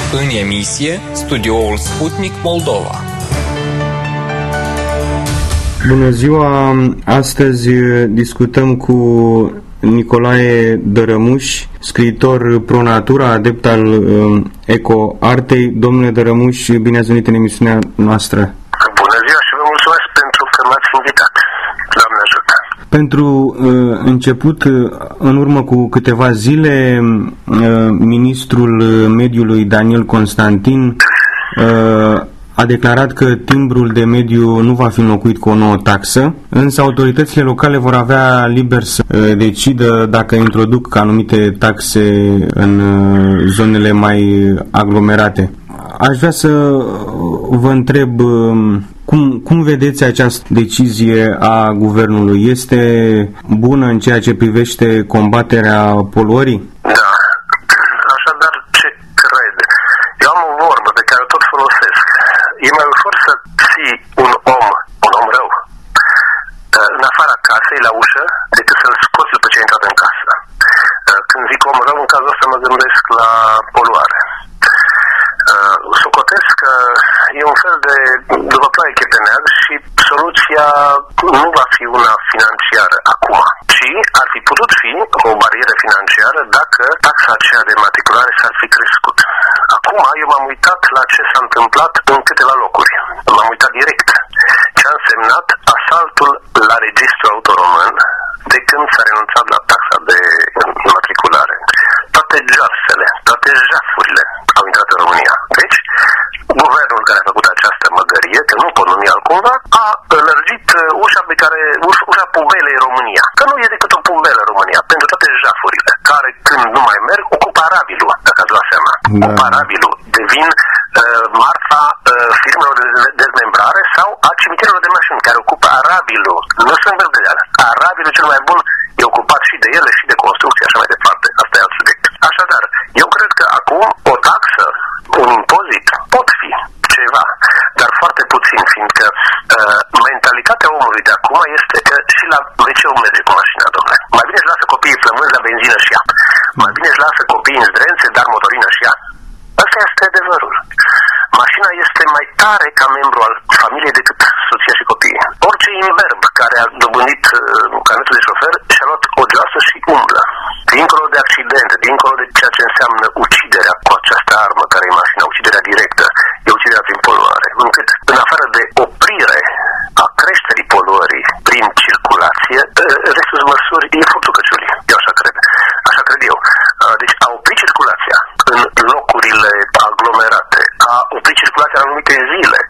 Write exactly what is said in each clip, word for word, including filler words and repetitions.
În emisie, studioul Sputnik Moldova. Bună ziua! Astăzi discutăm cu Nicolae Dărămuș, scriitor pro natura, adept al uh, eco-artei. Domnule Dărămuș, bine ați venit în emisiunea noastră. Bună ziua și vă mulțumesc pentru că m-ați invitat. Doamne ajută! Pentru uh, început, în urmă cu câteva zile, uh, ministrul mediului Daniel Constantin uh, a declarat că timbrul de mediu nu va fi înlocuit cu o nouă taxă, însă autoritățile locale vor avea liber să decidă dacă introduc anumite taxe în zonele mai aglomerate. Aș vrea să vă întreb cum, cum vedeți această decizie a guvernului? Este bună în ceea ce privește combaterea poluării? Da. Așadar, ce cred? Eu am o vorbă pe care o tot folosesc. E mai ușor să ții un om, un om rău, în afara casei, la ușă, decât să-l scoți după ce a intrat în casă. Când zic om rău, în cazul ăsta mă gândesc la poluare. Socotesc că e un fel de după ploaie chepeneag și soluția nu va fi una financiară acum, ci ar fi putut fi o barieră financiară dacă taxa aceea de matriculare s-ar fi crescut. Acum eu m-am uitat la ce s-a întâmplat în câteva locuri. M-am uitat direct ce a însemnat asaltul la registrul auto român de când s-a renunțat la taxa de matriculare. Toate gearsele, toate jafurile au intrat în România. Deci, guvernul care a făcut această măgărie, că nu pot numi altcumva, a lărgit ușa pe care, ușa pubelei România. Că nu e decât o pubelă România, pentru toate jafurile, care când nu mai merg, ocupă arabilul, dacă ați luat seama. Da. Ocupă arabilul, devin uh, marfa uh, firmelor de dezmembrare sau a cimitirilor de mașini, care ocupă arabilul. Nu sunt verdeale. Arabilul cel mai bun e ocupat și de ele și de construcție, așa mai departe. Asta e alt subiect. Așadar, eu cred că acum o taxă, un impozit, pot fi ceva, dar foarte puțin, fiindcă uh, mentalitatea omului de acum este că și la ve ce merge cu mașina, domnule. Mai bine își lasă copiii flămânzi la benzină și ea. Mai bine își lasă copiii în zdrențe, dar motorină și ea. Asta este adevărul. Mașina este mai tare ca membru al familiei decât soția și copiii. Orice imberb care a dobândit uh, carnetul de șofer și-a luat o geasă și umblă. Dincolo de accident, dincolo de ceea ce înseamnă uciderea cu această armă care e mașina, uciderea directă, e uciderea prin poluare. Încât, în afară de oprire a creșterii poluării prin circulație, restul măsuri e furtul căciulii. Eu așa cred. Așa cred eu. Deci a opri circulația în locurile aglomerate, a opri circulația în anumite zile.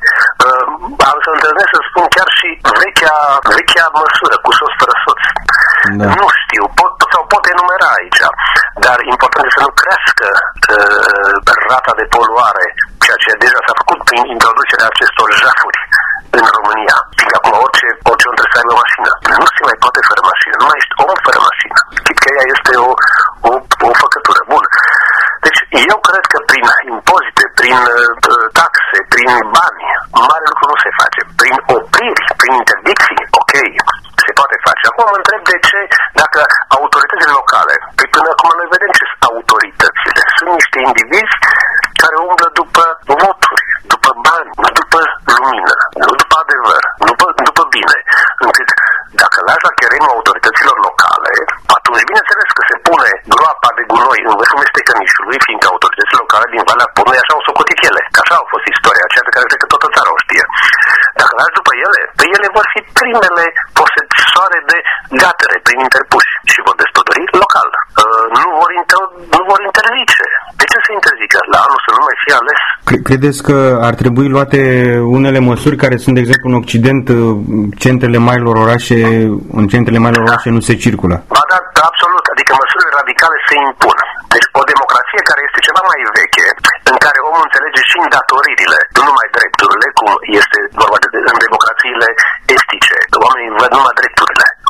Am să întâlnesc să spun chiar și vechea, vechea măsură cu soț fără soț. Da. Nu știu, pot, sau pot enumera aici, dar important este să nu crească uh, rata de poluare, ceea ce deja s-a făcut prin introducerea acestor jafuri în România. Fiindcă acum orice, orice om trebuie să aibă o mașină. Nu se mai poate fără mașină, nu mai ești om fără mașină. Chit că ea este o, o, o făcătură. Bun. Deci eu cred că prin impozite, prin uh, taxe, prin bani, mare lucru nu se face. Prin opriri, prin interdicții, ok, se poate face. Acum mă întreb de ce, dacă autoritățile locale, păi până acum noi vedem ce sunt autoritățile, sunt niște indivizi care umblă după voturi, după bani, nu după lumină, nu după adevăr, nu după, după bine, încât dacă lași la cheremul autorităților locale, atunci bineînțeles că se pune groapa de gunoi în vârful mestecănișului, fiindcă autoritățile locale din Valea Purnei așa au socotit ele, că așa au fost istoria aceea pe care cred că toată țara o știe. Dacă lași după ele, pe ele vor fi primele posesoare de gatere prin interpuși și vor despăduri local. Uh, nu, vor inter- nu vor interzice. De ce se interzică? La anul să nu mai fie ales? Credeți că ar trebui luate unele măsuri care sunt, de exemplu, în Occident, centrele marilor orașe, în centrele marilor orașe nu se circulă? Ba da, absolut. Adică măsurile radicale se impun. Deci o democrație care este ceva mai veche, în care omul înțelege și îndatoririle, nu numai drepturile, cum este vorba de în democrațiile estice. Oamenii văd numai drepturile.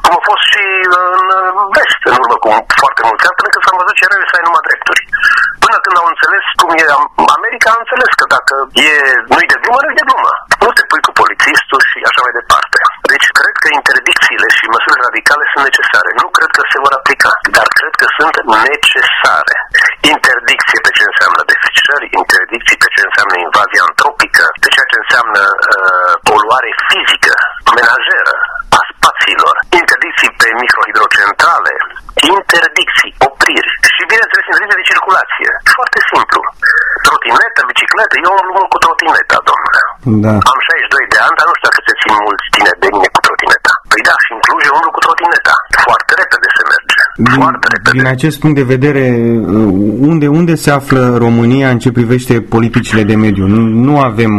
cum a fost și în vest, în urmă cu foarte mulți ani, până când s-a văzut cererile să ai numai drepturi. Până când au înțeles cum e America, a înțeles că dacă e, nu-i de glumă, nu-i de glumă. Nu te pui cu polițistul și așa mai departe. Deci cred că interdicțiile și măsurile radicale sunt necesare. Nu cred că se vor aplica, dar cred că sunt necesare. Interdicție pe ce înseamnă defrișări, interdicții pe ce înseamnă invazie antropică, pe ceea ce înseamnă uh, poluare fizică, menajeră a spațiilor, interdicții pe microhidrocentrale, interdicții, opriri și, bineînțeles, interdicții de circulație. Foarte simplu. Trotinetă, bicicletă, eu umblu cu trotineta, domnule. Da. Am șaizeci și doi de ani, dar nu știu dacă se țin mulți tineri de mine cu trotineta. Păi da, și în Cluj eu umblu cu trotineta. Foarte repede se merge. Din, Foarte repede. Din acest punct de vedere, unde, unde se află România în ce privește politicile de mediu? Nu, nu avem...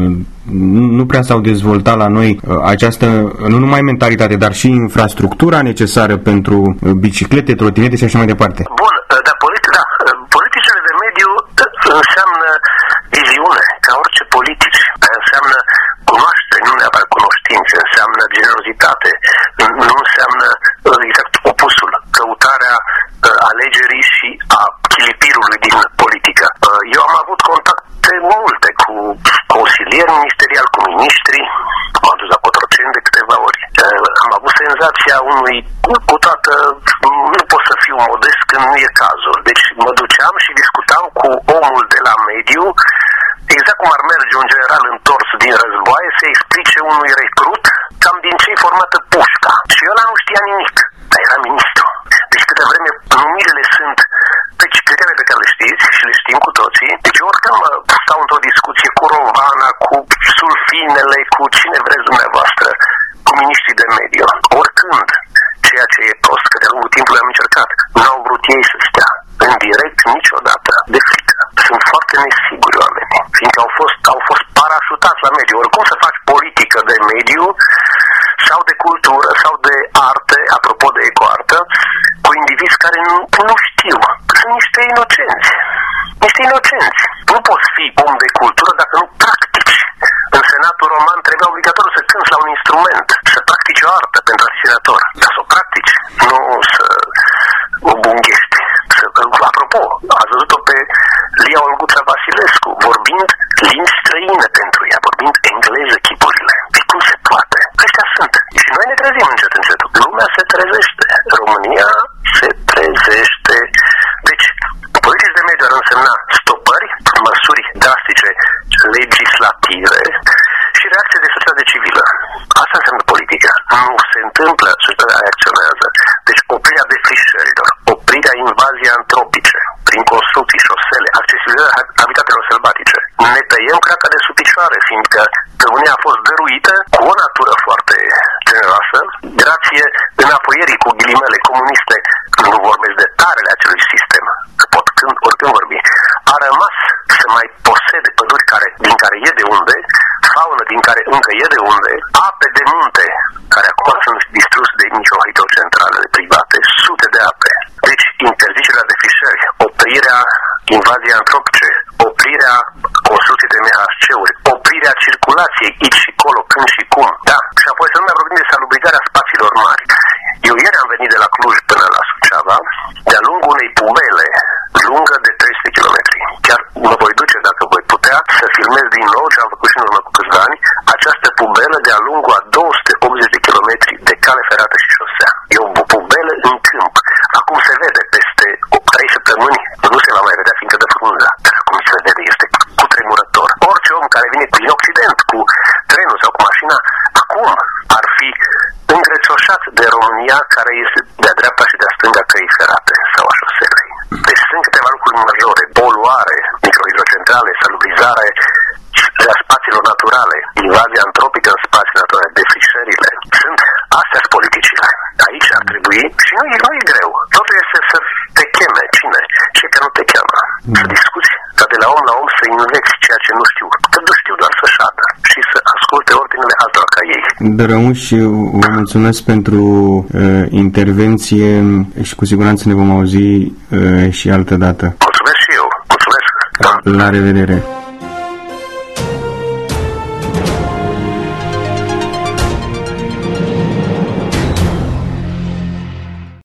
Nu prea s-au dezvoltat la noi această, nu numai mentalitate, dar și infrastructura necesară pentru biciclete, trotinete și așa mai departe. Bun, dar politi- da, politicile de mediu înseamnă viziune, ca orice politici. Înseamnă cunoaștere, nu neapărat cunoștințe, înseamnă generozitate, nu înseamnă exact opusul, căutarea alegerii și a chilipirului din politică. Eu am avut contacte multe cu consilieri ministeriali, cu miniștri, m-am dus la Cotroceni de câteva ori. Am avut senzația unui, cu toată, nu pot să fiu modest când nu e cazul. Deci mă duceam și discutam cu omul de la mediu, exact cum ar merge un general întors din războaie să explice unui recrut cam din ce-i formată pușca. Și ăla nu știa nimic, dar era ministru. Deci câte vreme numirile sunt pe criteriile pe care le știți și le știm cu toții, deci oricând stau într-o discuție cu Rovana, cu sulfinele, cu cine vreți dumneavoastră, cu miniștrii de mediu, oricând, ceea ce e prost, că de-a lungul timpului am încercat, n-au vrut ei să stea în direct niciodată, de frică. Sunt foarte nesiguri oamenii, fiindcă au fost, au fost parașutați la mediu. Oricum să faci politică de mediu sau de cultură sau de arte, apropo de ecoartă, cu indivizi care nu, nu știu, că sunt niște inocenți. Niște inocenți. Nu poți fi om de cultură dacă nu practici. În Senatul Roman trebuia obligatoriu să cânți la un instrument, să practici o artă pentru asistinator. Dar să o practici, nu să o bunghești. Să, apropo, ați văzut-o pe Lia Olguța Vasilescu, vorbind limbi străine pentru ea, vorbind engleză chipurile. De cum se poate? Ăștia sunt. Și noi ne trezim încet, încet. Lumea se trezește. România se trezește. Deci, politici de mediu ar însemna stopări, măsuri drastice legislative și reacție de societate civilă. Asta înseamnă politică. Nu se întâmplă, societatea reacționează. Deci oprirea defrișărilor, oprirea invaziei antropice, prin construcții, șosele, accesibilitatea habitatelor sălbatice. Ne tăiem craca de sub picioare, fiindcă România a fost dăruită cu o natură foarte generoasă, grație înapoierii cu ghilimele comuniste, nu vorbesc de tarele acelui sistem, că pot când, oricând vorbi, a rămas să mai posede păduri care, din care e de unde, faună din care încă e de unde, ape de munte, care acum sunt distruse de microhidrocentralele private, sute de ape. Deci, interzicerea defrișări, oprirea invaziei antropice, oprirea construcției de M H C-uri, oprirea circulației aici și colo, când și cum. Da, și apoi să nu mai vorbim de salubrizarea spațiilor mari. Eu ieri am venit de la Cluj până la Suceava, de-a lungul unei pumele lungă de trei sute de kilometri. Chiar mă voi duce, dacă voi putea, să filmez din nou, ce am făcut și în urmă cu câțiva ani, această pubelă de-a lungul a două sute optzeci de kilometri de cale ferată și șosea. E o pubelă în câmp. Acum se vede, peste trei săptămâni nu se va mai vedea, fiindcă dă frunza. Dar acum se vede, este cutremurător. Orice om care vine din Occident cu trenul sau cu mașina, acum ar fi îngrețoșat de România, care este de-a dreapta și de-a stânga căi ferate sau a șoselei. Deci sunt câteva lucruri majore: poluare, microhidrocentrale, salubrizare a spațiilor naturale, invazia antropică în spațiile naturale, defrișările. Sunt astea politicile. Aici ar trebui, și nu e, nu e greu, totul este să te cheme. Cine? Cei care nu te cheamă. Mm. Să discuți, ca de la om la om să înveți ceea ce nu știu. Că nu știu doar să șadă și să asculte ordinele altora ca ei. Dărămuș, vă mulțumesc pentru uh, intervenție și cu siguranță ne vom auzi uh, și altă dată. Mulțumesc și eu. Mulțumesc. La revedere.